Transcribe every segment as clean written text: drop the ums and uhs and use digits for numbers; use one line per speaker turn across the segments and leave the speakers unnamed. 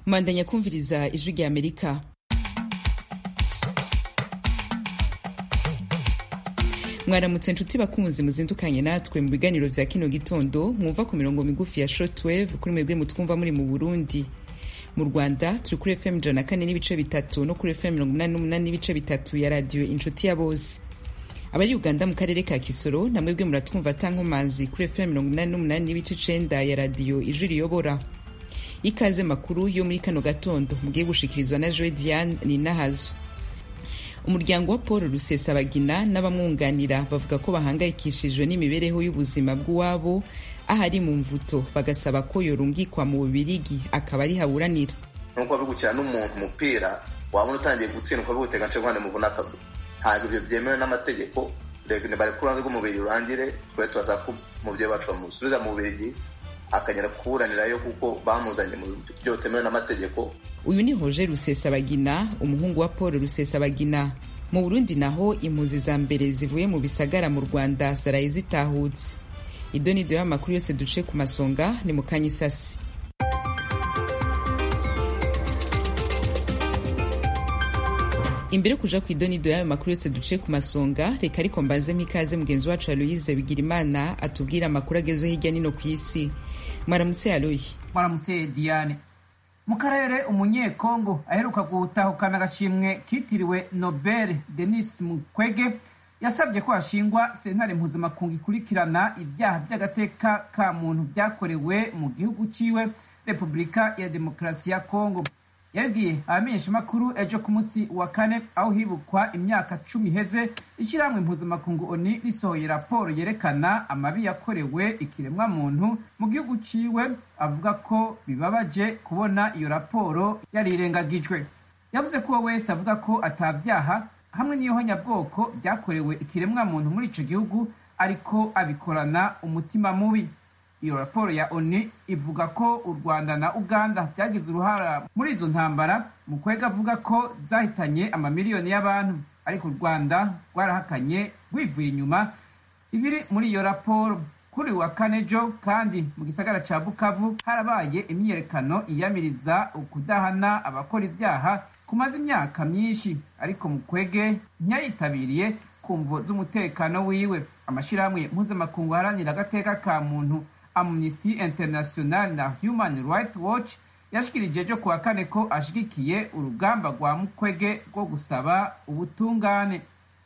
Mandanya kumviriza ijwi rya Amerika. Mwaramutse nshuti bakunzi muzindukanye natwe mu biganiro vya kino gitondo mwumva ku mirongo migufi ya shortwave kuri mwebwe mutwumva muri mu Burundi. Mu Rwanda turi kuri FM 104.3 no kuri FM 88.3 ya radio Inshuti ya Bose. Abari Uganda mu karere ka Kisoro na mwebwe muratwumva tankomanzi kuri FM 88.9 ya radio Ijwi Riyobora. Ikaze makuru yo muri kano gatondo mugiye gushikirizwa na Joy Diane Ninahazo. Umuryango wa Paul Rusesabagina n'abamwunganira bavuga ko bahangayikishijwe n'imibereho y'ubuzima bw'uwabo ahari mu mvuto, bagasaba ko yorungikwa mu Bubirigi akaba ari haburanira.
Nuko bigukira n'umuntu umupira wabona utangiye gutsindwa bigutega nce kwande muvuna akaguru. Ntabwo ibyo byemewe n'amategeko, rege ne bari kuranze rw'umubiri urangire twe tubaza ko muvye bacu bamusubiza mu Bubirigi akagera kuburanirayo kuko bamuzanye mu byo temewe n'amategeko.
Uyu ni Roger Rusesabagina, umuhungu wa Paul Rusesabagina. Mu Burundi naho impunzi za mbere zivuye mu bisagara mu Rwanda zaraye zitahutse. Idonido y'amakuru yose duce ku masonga ni mu Kanyisasi. Imbere kuja ku idonido y'ayo makuru yose duce ku masonga, reka ariko mbaze mwikaze mugenzi wacu Aloise Bigirimana atubwira amakuru agezwe hirya nino ku isi. Mwaramutse Aloise.
Mwaramutse Diane. Mu karere umunyekongo aheruka gutahukana agashimwe kitiriwe Nobel Denis Mukwege yasabye ko hashingwa sentare mpuzamakungu ikurikirana ibyaha by'agateka ka muntu byakorewe mu gihugu ciwe Repubulika ya Demokarasi ya Kongo. Yabwiye abamenyeshamakuru ejo ku munsi wa kane aho hibukwa imyaka 10 iheze ishyirahamwe mpuzamakungu ONU risohoye raporo yerekana amabi yakorewe ikiremwa muntu mu gihugu ciwe, avuga ko bibabaje kubona iyo raporo yarirengagijwe. Yavuze ko wese avuga ko atavyaha hamwe n'ihonyabwoko byakorewe ikiremwa muntu muri ico gihugu ariko abikorana umutima mubi. Iyo raporo ya ONU ivuga ko u Rwanda na Uganda byagize uruhara muri izo ntambara. Mukwege avuga ko zahitanye amamiliyoni y'abantu, ariko u Rwanda rwarahakanye rwivuye inyuma ibiri muri iyo raporo. Kuri wa kane jo kandi mu gisagara ca Bukavu harabaye imyiyerekano iyamiriza ukudahana abakora ibyaha kumaze imyaka myinshi, ariko Mukwege ntiyayitabiriye kumvo z'umutekano wiwe. Amashirahamwe mpuzamakungu aharanira agateka ka muntu Amnesty International na Human Rights Watch yashikirije ejo kuwa kane ko ashigikiye urugamba rwa Mukwege rwo gusaba ubutungane.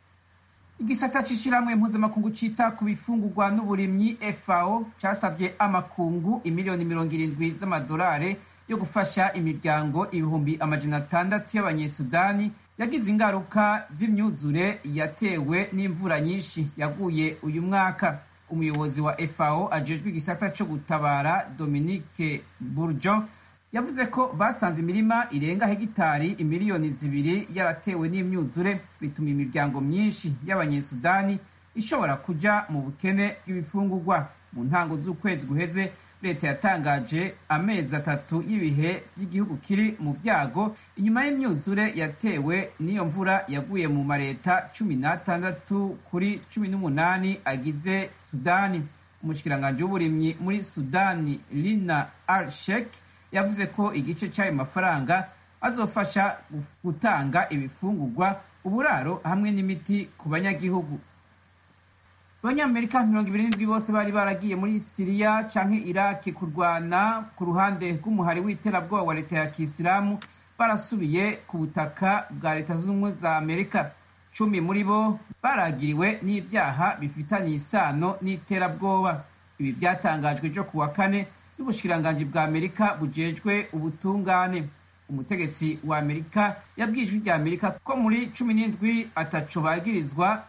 Igisata c'ishirahamwe mpuzamakungu cita ku bifungurwa n'uburimyi FAO casabye amakungu imiliyoni 70 z'amadolari yo gufasha imiryango 600,000 y'abanyesudani yagize ingaruka z'imyuzure yatewe n'imvura nyinshi yaguye uyu mwaka. Umuyobozi wa FAO ajejwe igisata cyo gutabara Dominique Bourgeon yavuze ko basanze imirima irenga hegitari 2 miliyoni yaratewe n'imyuzure, bituma imiryango myinshi y'abanyesudani ishobora kuja mu bukene bw'ibifungurwa. Mu ntango z'ukwezi guheze leta yatangaje amezi 3 y'ibihe by'igihugu kiri mu byago inyuma y'imyuzure yatewe n'iyo mvura yaguye mu mareta 16 kuri 18 agize Sudani. Umushikiranganje w'uburimyi muri Sudani Lina Al-Sheikh yavuze ko igice cy'ayo mafaranga azofasha gutanga ibifungurwa, uburaro hamwe n'imiti ku banyagihugu. Abanyamerika 27 bose bari baragiye muri Syria canke Iraq kurwana ku ruhande rw'umuhari w'iterabwoba wa leta ya Kisilamu barasubiye ku butaka bwa Leta Zunze Ubumwe za Amerika. 10 muri bo baragiriwe n'ibyaha bifitanye isano n'iterabwoba. Ibi byatangajwe ejo kuwa kane n'ubushikiranganje bwa Amerika bujejwe ubutungane. Umutegetsi wa Amerika yabwijwe rya Amerika ko muri 17 ataco bagirizwa,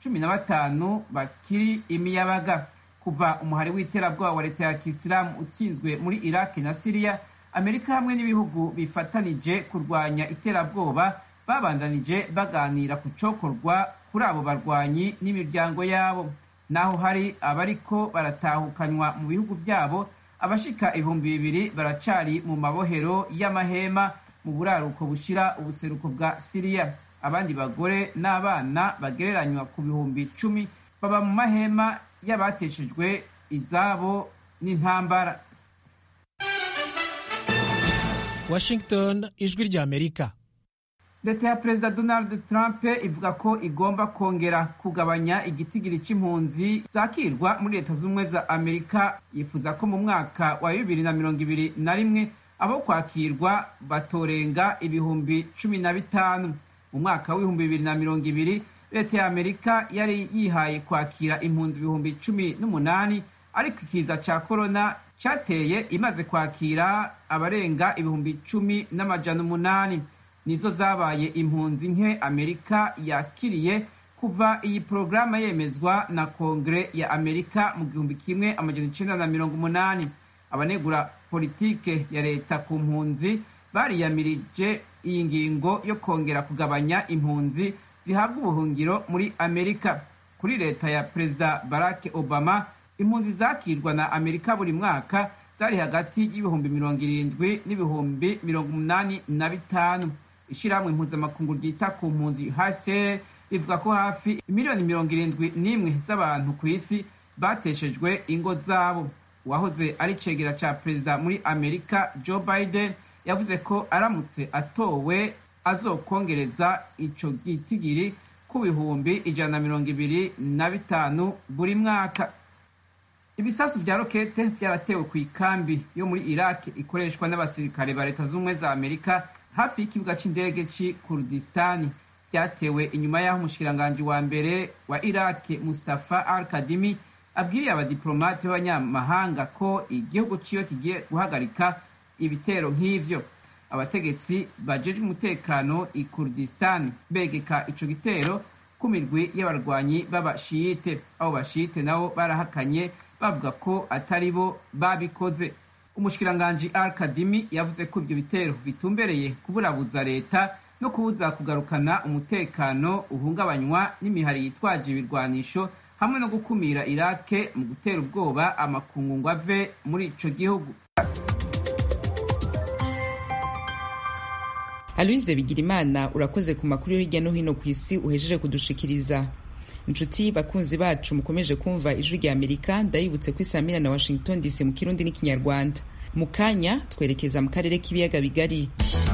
15 bakiri imiyabaga. Kuva umuhari w'iterabwoba wa leta ya Kisilamu utsinzwe muri Iraq na Syria, Amerika hamwe n'ibihugu bifatanije kurwanya iterabwoba babandanije baganira ku cokorwa kuri abo barwanyi n'imiryango yabo. Naho hari abariko baratahukanywa mu bihugu byabo, abashika 2,000 baracari mu mabohero y'amahema mu buraruko bushira ubuseruko bwa Syria. Abandi bagore n'abana bagereranywa ku 10,000 baba mu mahema y'abateshejwe izabo n'intambara.
Washington, ijwi rya Amerika.
leta ya perezida Donald Trump ivuga ko igomba kongera kugabanya igitigiri c'impunzi zakirwa muri leta z'ubumwe za Amerika. Yifuza ko mu mwaka wa 2021 abo kwakirwa batorenga ibihumbi 15. Mu mwaka wa 2020 leta ya Amerika yari yihaye kwakira impunzi ibihumbi 18, ariko ikiza ca corona cateye imaze kwakira abarenga ibihumbi 10,800. Nizo zabaye impunzi nke Amerika yakiriye kuva iyi porogaramu yemezwa na Kongere ya Amerika mu 1980. Abanegura politike ya leta ku mpunzi bariyamirije iyi ngingo yo kongera kugabanya impunzi zihabwa ubuhungiro muri Amerika. Kuri leta ya Perezida Barack Obama, impunzi zakirwa na Amerika buri mwaka zari hagati y'ibihumbi 70 n'ibihumbi 85. Ishirahamwe mpuzamakungu ryita ku mpunzi HCR rivuga ko hafi miliyoni 71 z'abantu ku isi bateshejwe ingo zabo. Uwahoze ari cegera ca perezida muri Amerika Joe Biden yavuze ko aramutse atowe azokongereza ico gitigiri ku bihumbi 125 buri mwaka. Ibisasu vya rokete vyaratewe ku ikambi yo muri Iraq ikoreshwa n'abasirikare ba leta z'ubumwe za Amerika hafi y'ikibuga c'indege ci Kurdistan. Vyatewe inyuma y'aho umushikiranganji wa mbere wa Iraq Mustafa al-Kadhimi abwiriye abadiplomate b'abanyamahanga ko igihugu ciwe kigiye guhagarika ibitero nk'ivyo. Abategetsi bajejwe umutekano i Kurdistan begeka ico gitero ku mirwi y'abarwanyi b'abashiyite. Abo bashiyite nabo barahakanye bavuga ko atari bo babikoze. Umushikiranganji al-Kadhimi yavuze ko ibyo bitero bitumbereye kuburabuza leta no kubuza kugarukana umutekano uhungabanywa n'imihari yitwaje ibirwanisho, hamwe no gukumira Iraq mu gutera ubwoba amakungu ngo ave muri ico gihugu.
Aloise Bigirimana, urakoze ku makuru yo hirya no hino ku isi uhejeje kudushikiriza. Inshuti bakunzi bacu mukomeje kumva ijwi rya Amerika, ndayibutse ko isamira na Washington DC mu Kirundi n'Ikinyarwanda. Mu kanya twerekeza mu karere k'ibiyaga bigari.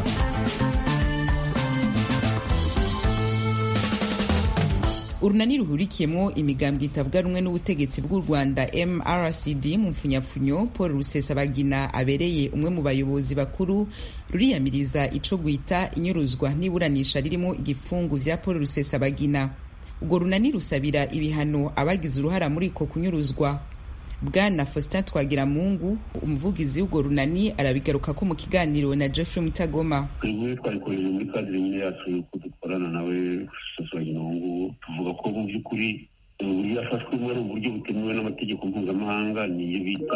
Urunani ruhurikiyemwo imigambwe itavuga rumwe n'ubutegetsi bw'u Rwanda MRCD mu mfunyapfunyo, Paul Rusesabagina abereye umwe mu bayobozi bakuru, ruriyamiriza ico gwita inyuruzwa n'iburanisha ririmo igifungu vya Paul Rusesabagina. Urwo runani rusabira ibihano abagize uruhara muri ko kunyuruzwa. Bwana Faustin Twagiramungu, umuvugizi w'urwo runani, arabigaruka ko mu kiganiro na Jeffrey Mutagoma.
Twakoreye muri kadire nyine yacu yuko dukorana nawe Rusesabagina ngo tuvuga ko mu by'ukuri uburyo yafashwe muri uburyo butemewe n'amategeko mpuzamahanga, niyo bita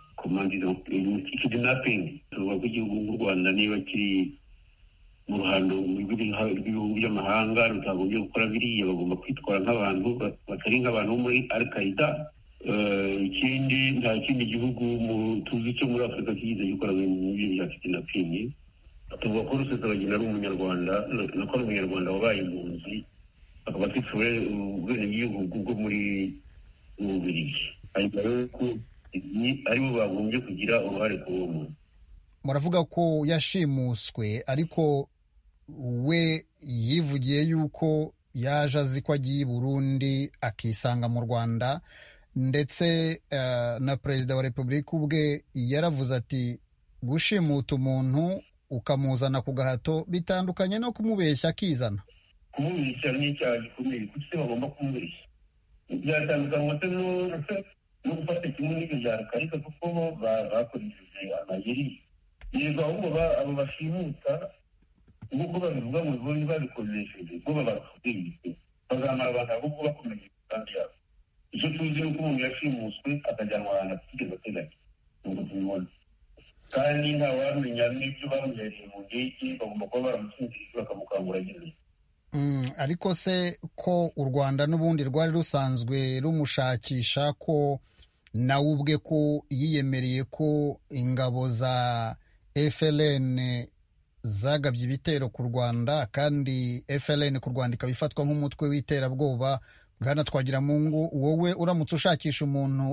kidnapping. Tuvuga ko igihugu nk'u Rwanda niba kiri mu ruhando rw'ibihugu by'amahanga rutagombye gukora biriya, bagomba kwitwara nk'abantu batari nk'abantu bo muri Al-Qaeda. Ikindi nta kindi gihugu tuzi cyo muri Afurika kigize gikora ibintu bya kidnapping. Tuvuga ko Rusesabagina ari umunyarwanda, nako ari umunyarwanda wabaye impunzi, akaba afite ubwenegihugu bwo muri Bubiligi. Ariko rero ko aribo bagombye kugira uruhare ku uwo muntu.
Muravuga ko yashimuswe, ariko we yivugiye yuko yaje azi ko agiye i Burundi akisanga mu Rwanda, ndetse na Perezida wa Repubulika ubwe yaravuze ati gushimuta umuntu ukamuzana ku gahato bitandukanye no kumubeshya akizana.
Kumubeshya ni icyaha gikomeye, kuko se bagomba kumubeshya. Byatandukanywa no gufata kimwe n'ibyo byakarika, kuko bo bakoresheje amayeri. Yego ahubwo abo bashimuta nk'uko babivuga mu Burundi babikoresheje bo babafite bazamara abantu ahubwo bakomeje kandi yabo. Icyo tuzi ni uko umuntu yashimuswe akajyanwa ahantu atigeze ateganya ngo tubibone, kandi ntawamenya n'ibyo bamuhereye mu ndege, bagomba kuba baramusinzirije bakamukangura nyine.
Ariko se ko u Rwanda n'ubundi rwari rusanzwe rumushakisha, ko nawe ubwe ko yiyemereye ko ingabo za FLN zagabye ibitero ku Rwanda, kandi FLN ku Rwanda ikaba ifatwa nk'umutwe w'iterabwoba. Bwana Twagiramungu, wowe uramutse ushakisha umuntu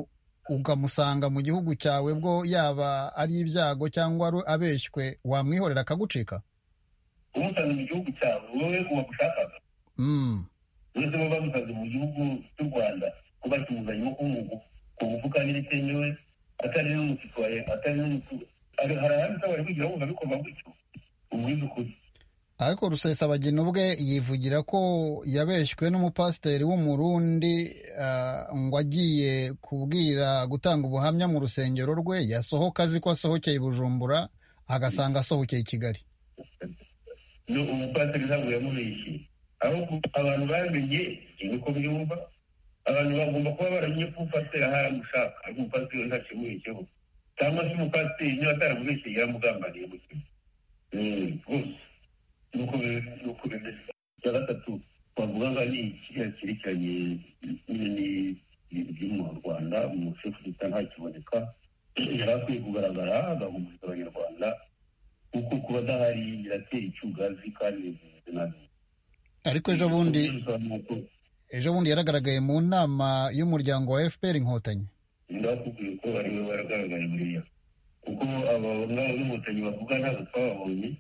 ukamusanga mu gihugu cyawe, bwo yaba ari ibyago cyangwa abeshywe wamwihorera akagucika?
umusanze mu gihugu cyawe wowe uwagushakaga uretse bo bamusanze mu gihugu cy'u Rwanda ko bakimuzanyemo ku mufuka n'ibitemewe atari n'umusitwaye atari n'umutu hari ahandi bari kugira ngo babikorwa gutyo umwiza ukuri.
Ariko Rusesabagina ubwe yivugira ko yabeshywe n'umupasiteri w'umurundi ngo agiye kubwira gutanga ubuhamya mu rusengero rwe, yasohoka azi ko asohokeye i Bujumbura agasanga asohokeye i Kigali.
Umupasiteri ntabwo yamubeshye, ahubwo abantu bamenye uko byumva, abantu bagomba kuba baramenye ko umupasiteri aharamushaka ariko umupasiteri ntakimubeshyeho, cyangwa se umupasiteri niba ataramubeshye yaramugambaniye mu kintu rwose. nuko bimeze. Icya gatatu twavuga ngo ni kiriya cyerekeranye n'ibintu mu Rwanda, umushefu d'Etat ntakiboneka, yari akwiye kugaragara agahumuriza abanyarwanda kuko kuba adahari biratera icyugazi kandi bimeze nabi.
Ariko ejo bundi yaragaragaye mu nama y'umuryango wa FPR Inkotanyi.
ndakubwiye ko ari we waragaragaye buriya, kuko abo ngabo b'inkotanyi bavuga ntabwo twababonye,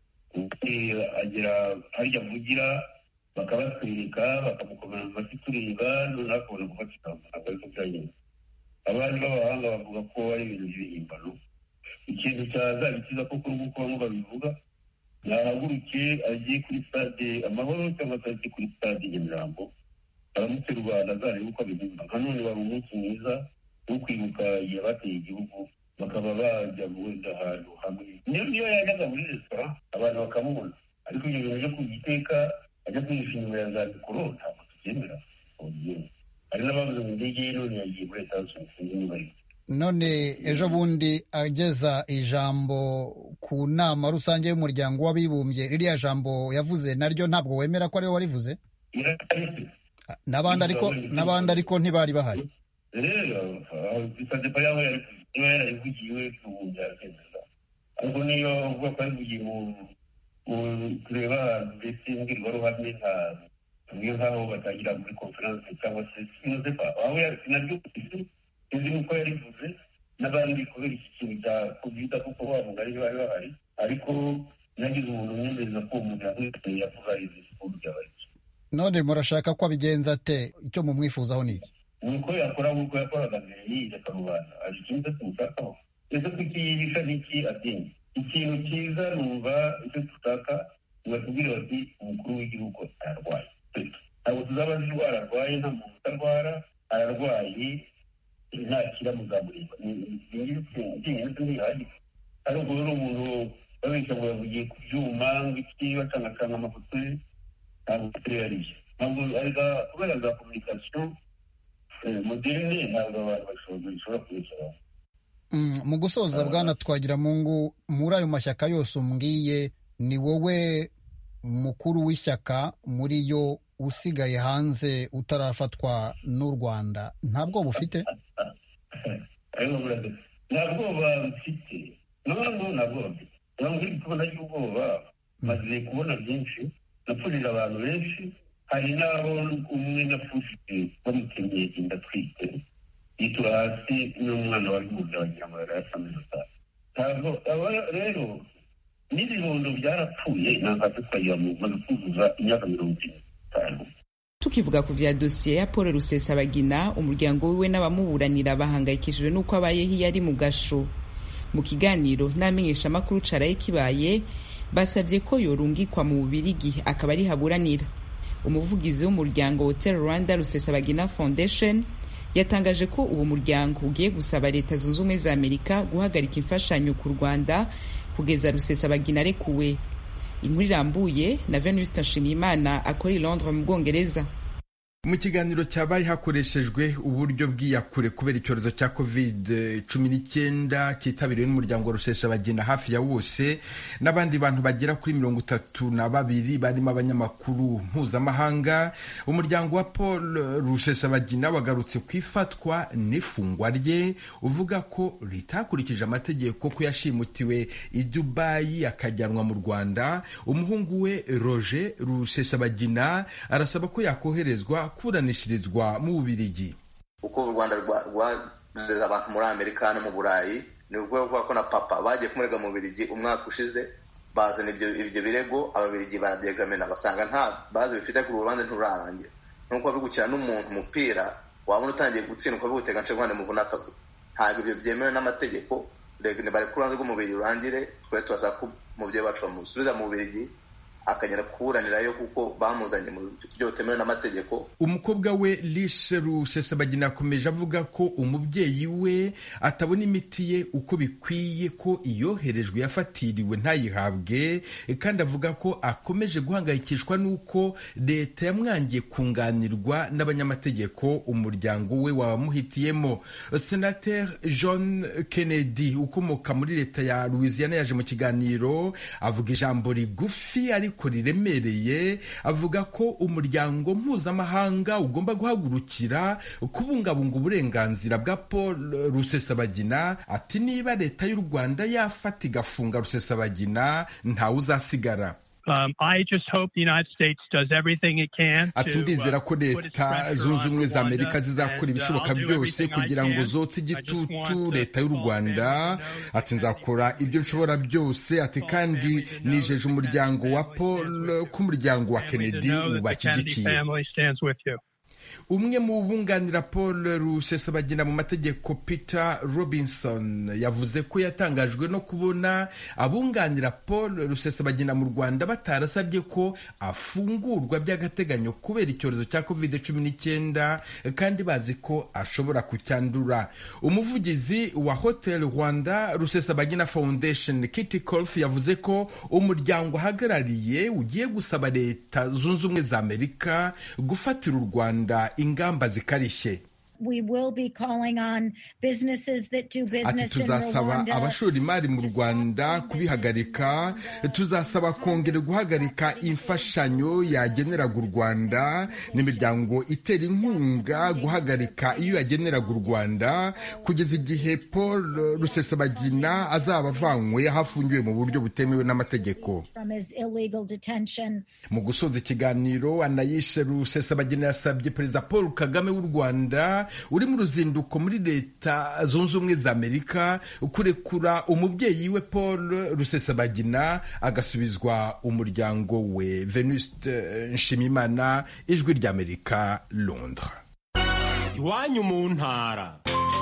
agera harya avugira bakabatwereka bakamukomera mu mashyi tureba, noneho akabona gufatika ntabwo ariko byagenze. Abandi b'abahanga bavuga ko ari ibintu by'ibihimbano. Ikintu cyazabikiza koko nk'uko bamwe babivuga, yahaguruke agiye kuri stade Amahoro cyangwa se agiye kuri stade Nyamirambo aramutse Rwanda azarebe uko abihimba. Nka none wari umunsi mwiza wo kwibuka igihe bateye igihugu, bakaba bajya wenda ahantu hamwe. Niyo yajyaga muri resitora abantu bakamubona, ariko ibyo bintu byo kugiteka ajya kwihisha inyuma ya za mikoro ntabwo tubyemera. Hari n'abavuze mu ndege ye none yagiye muri Leta zunze
none ejo bundi ageza ijambo ku nama rusange y'umuryango w'abibumbye, ririya jambo yavuze naryo ntabwo wemera ko ariwe warivuze? N'abandi ariko ntibari bahari.
bisabye ko yaba yarayivugiwe n'ubundi yarakemeza, ariko niyo uvuga ko yayivugiye mu tureba ahantu mbese imbwirwaruhame tumwe nk'aho batangira muri konferanse cyangwa se sinoze pa aho naryo sinzi nuko yarivuze n'abandi kubera iki kintu cya kovida kuko wa mugari bari bahari, ariko nagize umuntu umwemereza ko umuntu yavuga izi siporo byabaye.
None murashaka ko abigenza ate? Icyo mumwifuzaho ni iki?
Nuko yakora nk'uko yakoraga mbere yiyereka rubanda, hari ikintu tumushakaho. Ese kuki yihisha n'iki atinye? Ikintu cyiza numva icyo dushaka batubwire bati umukuru w'igihugu ararwaye. Ntabwo tuzaba azi indwara arwaye, nta muntu utarwara, ararwaye ntakira muzamureba. Ikintu ntihagije. Ariko rero umuntu babeshya ngo yavugiye ku byuma ngo iki bacangacanga amafoto ye, ntabwo ariyo. Ntabwo kubera za komunikasiyo moderne ntabwo abantu bashobora kubishyiraho.
Mu gusoza Bwana Twagiramungu, muri ayo mashyaka yose umbwiye, ni wowe mukuru w'ishyaka muri yo usigaye hanze utarafatwa n'u Rwanda, nta bwoba ufite?
Nta bwoba mfite, nta bwoba mfite. Ntabwo uri kubona y'ubwoba, maze kubona byinshi, napfurije abantu benshi, hari n'abo umwe napfushije bamutemye inda atwite, yitura hasi n'umwana wari mu nda wagira ngo yarasameze cyane. Ntabwo rero n'ibibondo byarapfuye, ntabwo twagira mu maze kuzuza imyaka 50.
Tukivuga ku vya dosiye ya Paul Rusesabagina, umuryango wiwe n'abamuburanira bahangayikishijwe n'uko abayeho iyo ari mu gasho. Mu kiganiro n'amenyesha makuru caraye kibaye, basabye ko yorungikwa mu Bubirigi akaba ari haburanira. Umuvugizi w'umuryango Hotel Rwanda Rusesabagina Foundation yatangaje ko uwo muryango ugiye gusaba Leta Zunze Ubumwe za Amerika guhagarika imfashanyo ku Rwanda kugeza Rusesabagina arekuwe. Inkuru irambuye na Venuste Nshimiyimana akora i Londres mu Bwongereza.
Mu kiganiro cyabaye hakoreshejwe uburyo bw'iyakure kubera icyorezo cya COVID-19 cyitabiriwe n'umuryango Rusesabagina hafi ya wose n'abandi bantu bagera kuri 32 barimo abanyamakuru mpuzamahanga. Umuryango wa Paul Rusesabagina wagarutse kwifatwa n'ifungwa rye, uvuga ko ritakurikije amategeko ko yashimutiwe i Dubai akajyanwa mu Rwanda. Umuhungu we Roger Rusesabagina arasaba ko yakoherezwa kuburanishirizwa mu Bubiligi.
Uko u Rwanda abantu muri Amerika no mu Burayi, ni ubwo ko na papa bagiye kumurega mu Bubiligi umwaka ushize, bazana ibyo birego, Ababiligi barabyegamena basanga nta bazi bifite ku rubanza nturarangira. Nuko bigukira n'umuntu umupira wabona utangiye gutsindwa bigutega nce Rwanda muvuna akaguru. Ntabwo ibyo byemewe n'amategeko, rege bari ku rubanza rw'umubiri urangire, twe tubasaba ko umubyeyi wacu bamusubiza mu Bubiligi akagera kuburanirayo kuko bamuzanye mu buryo butemewe n'amategeko.
Umukobwa we Lishe Rusesabagina akomeje avuga ko umubyeyi we atabona imiti ye uko bikwiye, ko iyoherejwe yafatiriwe ntayihabwe, kandi avuga ko akomeje guhangayikishwa n'uko leta yamwangiye kunganirwa n'abanyamategeko umuryango we wamuhitiyemo. Senateur John Kennedy ukomoka muri leta ya Louisiana yaje mu kiganiro avuga ijambo rigufi ariko riremereye, avuga ko umuryango mpuzamahanga ugomba guhagurukira kubungabunga uburenganzira bwa Paul Rusesabagina. Ati niba leta y'u Rwanda yafata igafunga Rusesabagina ntawe uzasigara.
I just hope the United States does everything it can.
Ati ndizera ko leta zunze ubumwe za Amerika zizakora ibishoboka byose kugira ngo zotse igitutu leta y'u Rwanda. Ati nzakora ibyo nshobora byose. Ati kandi nijeje umuryango wa Paul ko umuryango wa Kennedy ubashyigikiye. Umwe mu bunganira Paul Rusesabagina mu mategeko Peter Robinson yavuze ko yatangajwe no kubona abunganira Paul Rusesabagina mu Rwanda batarasabye ko afungurwa by'agateganyo kubera icyorezo cya COVID-19 kandi bazi ko ashobora kucyandura. Umuvugizi wa Hotel Rwanda Rusesabagina Foundation Kitty Kolf yavuze ko umuryango ahagarariye ugiye gusaba leta zunze ubumwe za Amerika gufatira u Rwanda ingamba zikarishye. Ati tuzasaba abashora imari mu Rwanda kubihagarika, tuzasaba kongera guhagarika imfashanyo yageneraga u Rwanda n'imiryango itera inkunga guhagarika iyo yageneraga u Rwanda kugeza igihe Paul Rusesabagina azaba avanywe hafungiwe mu buryo butemewe n'amategeko. Mu gusoza ikiganiro, Anayishe Rusesabagina yasabye Perezida Paul Kagame w'u Rwanda uri mu ruzinduko muri leta zunze ubumwe za Amerika kurekura umubyeyi we Paul Rusesabagina agasubizwa umuryango we. Venuste Nshimimana, Ijwi ry'Amerika, Londres.
Iwanyu mu ntara.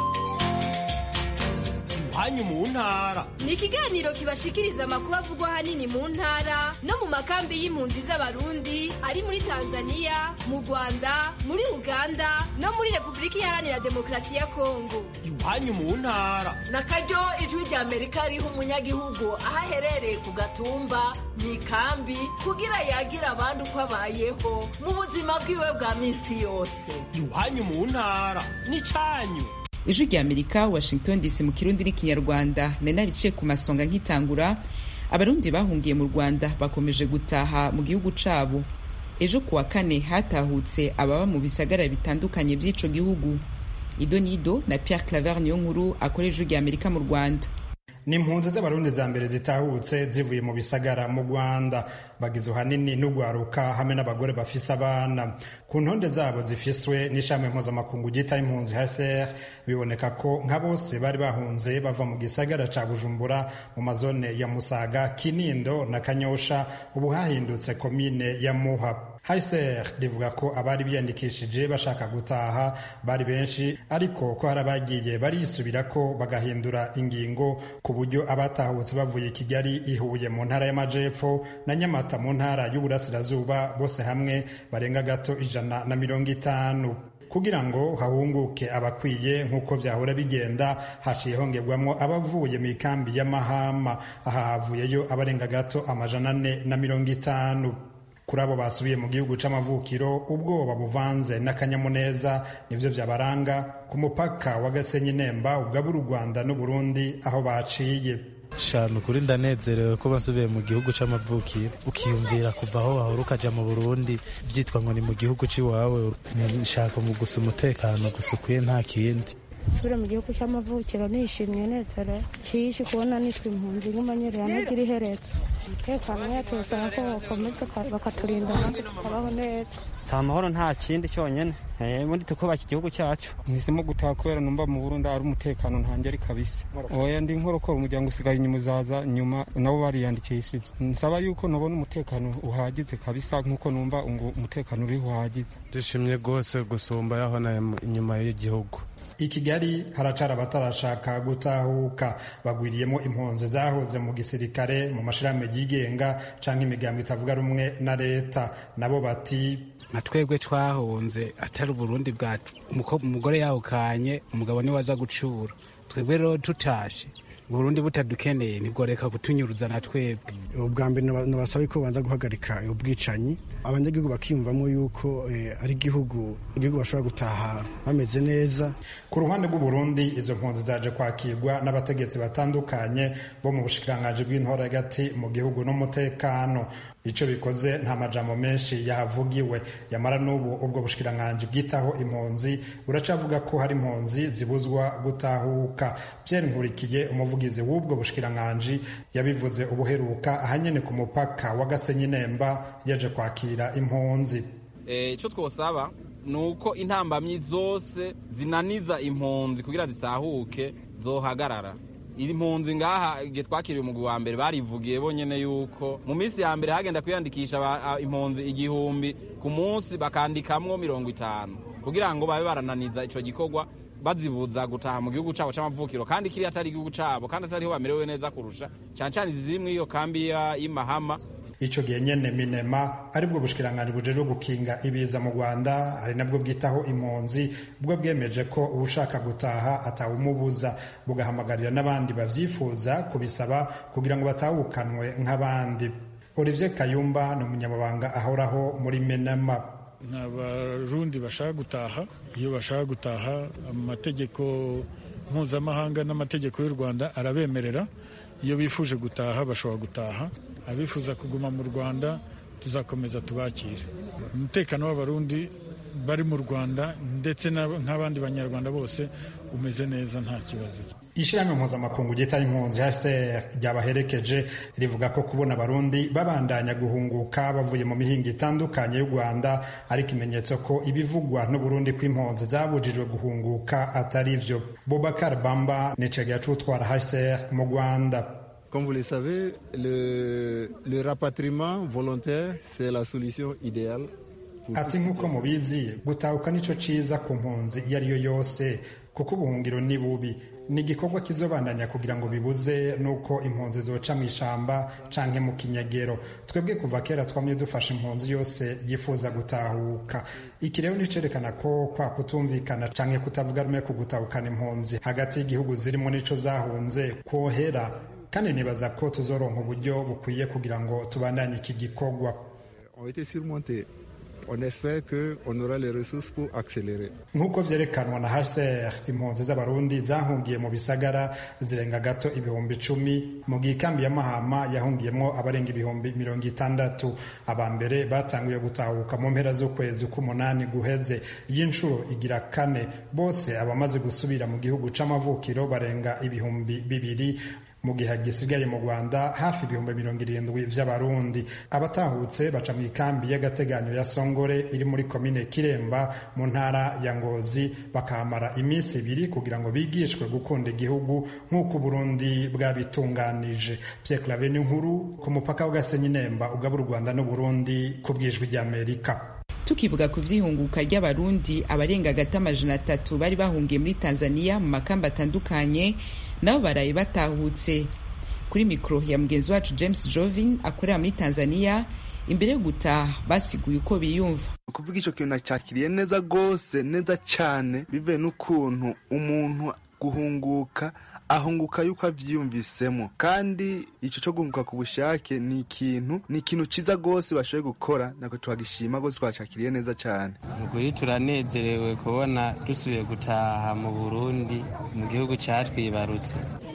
Iwanyu mu ntara
ni ikiganiro kibashikiriza amakuru avugwa hanini mu ntara no mu makambi y'impunzi z'Abarundi ari muri Tanzania, mu Rwanda, muri Uganda no muri Repubulika Iharanira Demokarasi ya Kongo.
Iwanyu mu ntara
nakaryo Ijwi ry'Amerika riha umunyagihugu aho aherereye ku gatumba mu ikambi kugira yagira abandi uko abayeho mu buzima bwiwe bwa minsi yose.
Iwanyu mu ntara ni cyanyu.
Ijwi ry'Amerika, Washington DC mu Kirundi n'Ikinyarwanda. Nena biciye ku masonga nk'itangura, Abarundi bahungiye mu Rwanda bakomeje gutaha mu gihugu cabo. Ejo kuwa kane hatahutse ababa mu bisagara bitandukanye by'ico gihugu. Idonido na Pierre Claver Niyonkuru akora Ijwi ry'Amerika mu Rwanda.
Ni impunzi z'Abarundi za mbere zitahutse zivuye mu bisagara mu Rwanda, bagizwe hanini n'ugwaruka hamwe n'abagore bafise abana. Ku ntonde zabo zifiswe n'ishami mpuzamakungu ryita impunzi HCR, biboneka ko nka bose bari bahunze bava mu gisagara ca Bujumbura mu mazone ya Musaga, Kinindo na Kanyosha, ubu hahindutse komine ya Muha. HCR rivuga ko abari biyandikishije bashaka gutaha bari benshi, ariko ko hari abagiye barisubirako bagahindura ingingo ku buryo abatahutse bavuye Kigali, Ihuye mu ntara y'Amajepfo na Nyamata mu ntara y'Uburasirazuba bose hamwe barenga gato 150. Kugira ngo hahunguke abakwiye nk'uko byahora bigenda, haciye hongerwamwo abavuye mu ikambi ya Mahama, aha havuyeyo abarenga gato 450. Kuri abo basubiye mu gihugu c'amavukiro, ubwoba buvanze n'akanyamuneza nivyo vyabaranga ku mupaka wa Gasenyi Nemba ugabura u Rwanda n'u Burundi aho baciye.
Shano kuri ndanezerewe ko basubiye mu gihugu c'amavukiro, ukiyumvira kuva aho wahora ukaja mu Burundi vyitwa ngo ni mu gihugu ciwawe, nshaka mu gusa umutekano gusa ukwiye nta kindi.
nsubire mu gihugu cy'amavukiro nishimye nezere cyishe kubona nitwe impunzi nk'umanyerera ntagira iherezo. Umutekano wacu usanga ko bakomeza bakaturinda natwe tukabaho neza.
Si amahoro nta kindi cyonyine ubundi tukubaka igihugu cyacu.
Mpisemo gutaha kubera numva mu Burundi ari umutekano ntangeri kabisa. Oya ndi nkorokora umuryango usigaye inyuma uzaza nyuma nabo bariyandikishije. Nsaba yuko nabona umutekano uhagize kabisa nkuko numva ngo umutekano uri uhagize.
Dushimye gose gusumba yaho na inyuma y'igihugu.
I Kigali haracara abatarashaka gutahuka bagwiriyemo impunzi zahoze mu gisirikare mu mashirahamwe yigenga canke imigambi itavuga rumwe na leta. Nabo bati
na twebwe twahunze atari Uburundi bwacu umugore yahukanye umugabo ni waza gucura twebwe rero tutashe Burundi butadukeneye nibwo kutunyuruza na twebwe.
Ubwa mbere nabasaba ko banza guhagarika ubwicanyi abanyagihugu bakiyumvamo yuko ari igihugu bashobora gutaha bameze neza.
Ku ruhande rw'u Burundi izo mpunzi zaje kwakirwa n'abategetsi batandukanye bo mu bushikiranganji bw'intore hagati mu gihugu n'umutekano. Ico bikoze nta majambo menshi yahavugiwe, yamara n'ubu ubwo bushikiranganji bwitaho impunzi buracavuga ko hari impunzi zibuzwa gutahuka. Pierre Nkurikiye umuvugizi w'ubwo bushikiranganji yabivuze ubuheruka ahanyene ku mupaka wa Gasenyi Nemba yaje kwakira impunzi.
Ico twosaba nuko intambamyi zose zinaniza impunzi kugira zitahuke zohagarara. Iri mpunzi ngaha igihe twakiriye umugwi wa mbere barivugiye bonyene yuko mu minsi ya mbere hagenda kwiyandikisha impunzi 1000 ku munsi bakandikamwo 50 kugira ngo babe barananiza ico gikorwa bazibuza gutaha mu gihugu cabo c'amavukiro kandi kiri atari igihugu cabo kandi atariho bamerewe neza kurusha cancane ziri muri iyo kambi y'Imahama.
Ico gihe nyene Minema aribwo bushikiranganji bujeje gukinga ibiza mu Rwanda ari nabwo bwitaho impunzi bwo bwemeje ko ubushaka gutaha atawumubuza bugahamagarira n'abandi bavyifuza kubisaba kugira ngo batahukanwe nk'abandi. Olivier Kayumba ni umunyamabanga ahoraho muri Minema.
N'abarundi bashaka gutaha, iyo bashaka gutaha amategeko mpuzamahanga n'amategeko y'u Rwanda arabemerera, iyo bifuje gutaha bashobora gutaha, abifuza kuguma mu Rwanda tuzakomeza tubakire. Umutekano w'abarundi bari mu Rwanda ndetse nk'abandi banyarwanda bose umeze neza nta kibazo.
Ishirahamwe mpuzamakungu ryita impunzi HCR ryabaherekeje rivuga ko kubona abarundi babandanya guhunguka bavuye mu mihingo itandukanye y'u Rwanda ari ikimenyetso ko ibivugwa n'Uburundi kw'impunzi zabujijwe guhunguka atari vyo. Bobakar Bamba ni cegera c'utwara HCR mu Rwanda.
Comme vous le savez, le rapatriement volontaire c'est la solution idéale.
Ati nk'uko mubizi gutahuka nico ciza ku mpunzi iyo ariyo yose kuko ubuhungiro ni bubi. Ni igikorwa kizobandanya kugira ngo bibuze nuko impunzi zoca mu ishamba canke mu kinyegero. Twebwe kuva kera twamye dufasha impunzi yose yifuza gutahuka. Iki rero nicerekana ko kwa kutumvikana canke kutavuga rumwe ku gutahukana impunzi hagati y'igihugu zirimo nico zahunze kwohera, kandi nibaza ko tuzoronka uburyo bukwiye kugira ngo tubandanye iki gikorwa.
On était surmontés. On espère que on aura les ressources pour accélérer.
Nkuko vyerekanwa na HCR impunzi z'abarundi zahungiye mu bisagara zirenga gato 10,000 mu gikambi ya Mahama yahungiyemo abarenga 60,000. Abambere batanguye gutahuka mu mpera z'ukwezi k'umunani guheze. Y'inshuro igira kane bose abamaze gusubira mu gihugu c'amavukiro barenga 2,000 mu gihe gisigaye mu Rwanda hafi 70,000 vy'abarundi. Abatahutse baca mu ikambi y'agateganyo ya Songore iri muri komine Kiremba mu ntara ya Ngozi bakamara iminsi 2 kugira ngo bigishwe gukunda igihugu nk'uko Burundi bwabitunganije. Pierre Claver Nkuru ku mupaka wa Gasenyi Nemba ugabura u Rwanda n'u Burundi ku bwijwi ry'Amerika.
Tukivuga ku vyihunguka ry'abarundi abarenga gata 300 bari bahungiye muri Tanzania mu makamba atandukanye nabo baraye batahutse. Kuri mikro ya mugenzi wacu James Jovin akorera muri Tanzania imbere yo gutaha basiguye uko biyumva.
Kuvuga ico kintu cyakiriye neza gose neza cyane bive n'ukuntu umuntu guhunguka ahunguka yuko avyumvisemo, kandi ico cyo guhunguka ku bushake ni ikintu ciza gose bashoboye gukora, nako twagishima gose twacakiriye neza cyane.
Ubwo turanezerewe kubona dusubiye gutaha mu Burundi mu gihugu catwibarutse.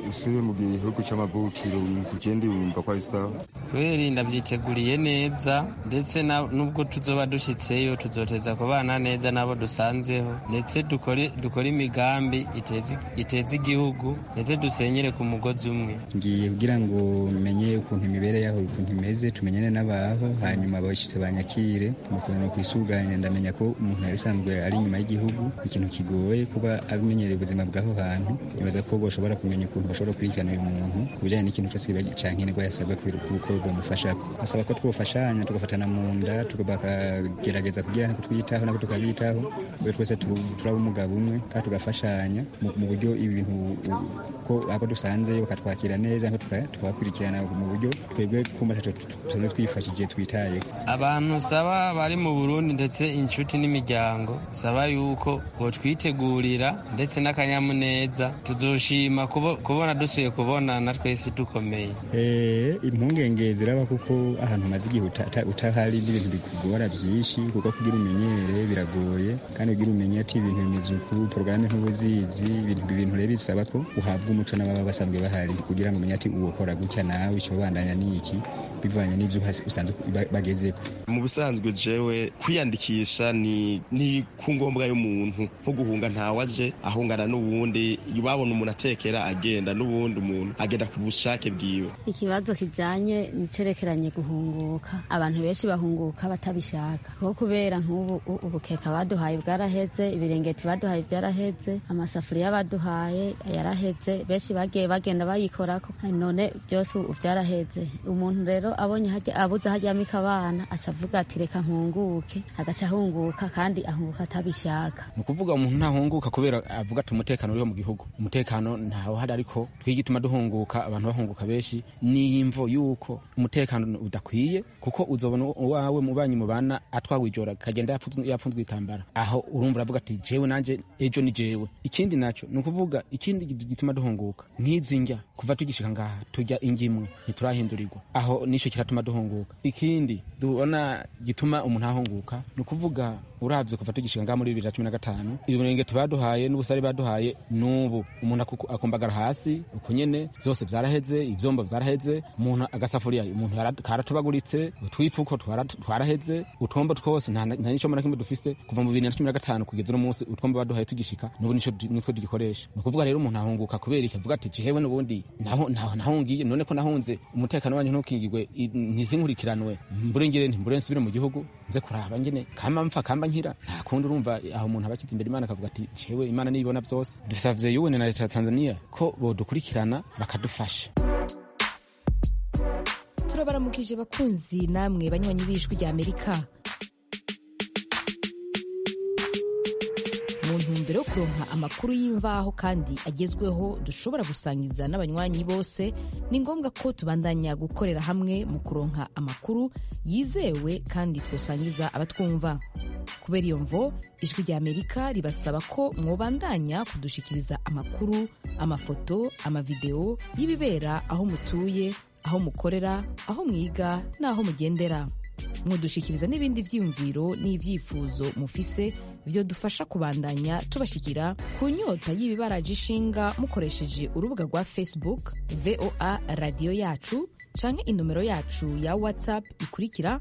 usubiye mu gihugu c'amavukiro kugenda wumva ko ari sawa?
Kweri ndavyiteguriye neza, ndetse nubwo tuzoba dushitseyo tuzoteza kubana neza nabo dusanzeho, ndetse dukore imigambi iteza igihugu, ndetse dusenyere ku mugozi umwe.
Ngiye kugira ngo menye ukuntu imibere yaho ukuntu imeze, tumenyane n'abaho, hanyuma abashitse banyakire mukuntu kwisuganya. Ndamenya ko umuntu yari sanzwe ari inyuma y'igihugu, ikintu kigoye kuba abimenyereye ubuzima bw'aho hantu. Nibaza ko boshobora kumenya ukuntu bashobora kurikana uyu muntu ku bijyanye n'ikintu cyose cankenerwa yasabwa kuko bamufasha. Basaba ko twofashanya tugafatana mu nda, bakagerageza kugira ngo twiyitaho nako tukabitaho, kuko twese turaba umugabo umwe kandi tugafashanya mu buryo ibintu ko abo dusanzeyo bakatwakira neza, tukabakurikirana mu buryo twebwe kumva tusanzwe twifashije twitaye.
Abantu saba bari mu Burundi ndetse inshuti n'imiryango saba yuko botwitegurira ndetse n'akanyamuneza, tuzoshima kubona dusuye kubonana twese dukomeye.
Impungenge ziraba kuko ahantu umaze igihe utahari n'ibintu bikugora byinshi, kuko kugira umenyere biragoye, kandi kugira umenye ati ibintu bimeze uku, porogaramu nk'ubuzizi, ibintu rero bisaba ko uhabwa umuco n'ababa basanzwe bahari, kugira ngo umenye ati uwukora gutya nawe icyo bandanya n'iki bivanye n'ibyo usanzwe bagezeko.
Mu busanzwe jewe kwiyandikisha ni ku ngombwa y'umuntu, nko guhunga ntawaje ahungana n'uwundi, babona umuntu atekera agenda n'uwundi umuntu agenda ku bushake bwiwe.
Ikibazo kijanye nicerekeranye guhunguka, abantu benshi bahunguka batabishaka, kuko kubera nk'ubu ubukeka baduhaye bwaraheze, ibirengeti baduhaye byaraheze, amasafuriya baduhaye yaraheze, benshi bagiye bagenda bayikorako, none byose byaraheze. Umuntu rero abonye abuze hajyamika abana aca avuga ati reka nkunguke, agaca ahunguka kandi ahunguka atabishaka.
Ni ukuvuga umuntu ntahunguka kubera avuga ati umutekano uriho mu gihugu, umutekano ntawo hari, ariko twigituma duhunguka, abantu bahunguka benshi ni imvo yuko umutekano udakwiye, kuko uzobona uwawe mubanyi mubana atwawe ijoro kagenda yapfunzwe itambara, aho urumva uravuga ati jewe nanje ejo ni jewe. Ikindi naco ni ukuvuga ikindi gituma duhunguka nk'izinjya kuva tugishika ngaha tujya ingimwe ntiturahindurirwa, aho nico kiratuma duhunguka. Ikindi dubona gituma umuntu ahunguka ni ukuvuga uravye kuva tugishika ngaha muri 2015 ibirengeti baduhaye n'ubusare baduhaye, n'ubu umuntu akumbagara hasi uko nyene, vyose vyaraheze, ivyombo vyaraheze, umuntu agasafuriya umuntu karatubaguritse, utwifuko twaraheze, utombo twose nta nico mara kimwe dufise kuva mu 2015 kugeza no munsi, utwombo baduhaye tugishika n'ubu nitwo tugikoresha. Ni ukuvuga rero umuntu ahunguka kubera iki avuga ati jewe n'ubundi nahungiye, none ko nahunze umutekano wanje ntukingirwe, ntizinkurikiranwe, mburengere nsubire mu gihugu nze kuraba ngene kamba mpfa kamba nkira, nta kundi. Urumva aho umuntu abakiza imbere Imana akavuga ati jewe Imana nibona byose. Dusavye yuwe na leta ya Tanzania ko bodukurikirana bakadufasha.
Turabaramukije bakunzi namwe banywanyi b'Ijwi rya Amerika. Mu ntumbero yo kuronka amakuru y'imvaho kandi agezweho dushobora gusangiza n'abanywanyi bose, ni ngombwa ko tubandanya gukorera hamwe mu kuronka amakuru yizewe kandi twosangiza abatwumva. Kubera iyo mvo, Ijwi rya Amerika ribasaba ko mwobandanya kudushikiriza amakuru, amafoto, amavideo y'ibibera aho mutuye, aho mukorera, aho mwiga n'aho mugendera. Mwodushikiriza n'ibindi vyiyumviro n'ivyifuzo mufise vyo dufasha kubandanya tubashikira ku nyota y'ibibaraje ishinga mukoresheje urubuga rwa Facebook VOA Radio Yacu, canke inomero yacu ya WhatsApp ikurikira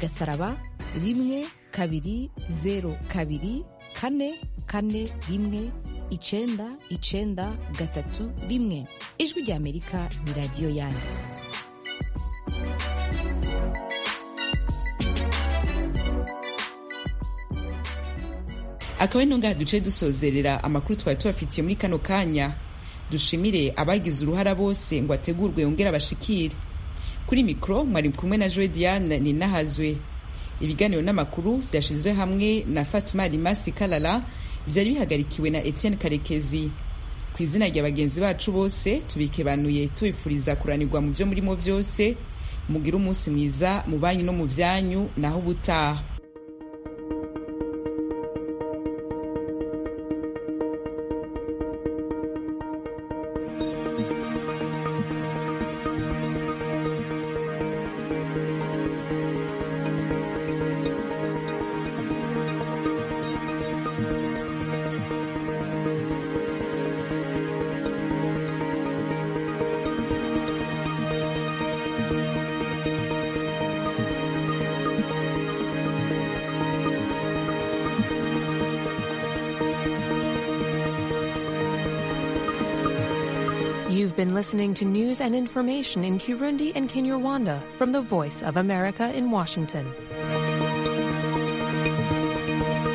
*1kabiri 02 Ijwi rya Amerika ni radio yanyu.
akaba ino ngaha duce dusozerera amakuru twari tubafitiye muri kano kanya. Dushimire abagize uruhara bose ngo ategurwe yongera abashikire. Kuri mikro mwari kumwe na Joe Diane Ninahazwe. Ibiganiro n'amakuru vyashizwe hamwe na Fatuma Limasi Kalala, vyari bihagarikiwe na Etienne Karekezi. Ku izina rya bagenzi bacu bose tubikebanuye tubifuriza kuranirwa mu vyo murimo vyose, mugira umunsi mwiza mu banyu no mu vyanyu, naho butaha.
been listening to news and information in Kirundi and Kinyarwanda from the Voice of America in Washington.